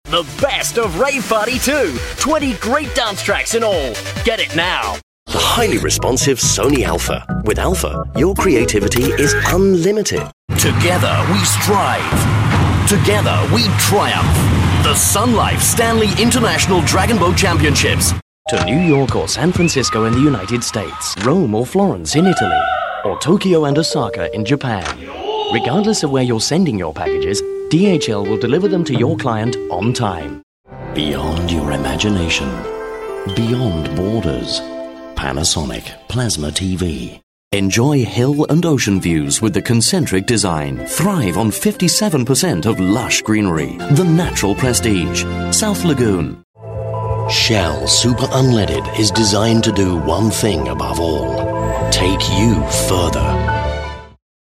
The best of Rave Party 2. 20 great dance tracks in all. Get it now. The highly responsive Sony Alpha. With Alpha, your creativity is unlimited. Together we strive. Together we triumph. The Sun Life Stanley International Dragon Boat Championships. To New York or San Francisco in the United States, Rome or Florence in Italy, or Tokyo and Osaka in Japan. Regardless of where you're sending your packages, DHL will deliver them to your client on time. Beyond your imagination. Beyond borders. Panasonic Plasma TV. Enjoy hill and ocean views with the concentric design. Thrive on 57% of lush greenery. The natural prestige. South Lagoon. Shell Super Unleaded is designed to do one thing above all. Take you further.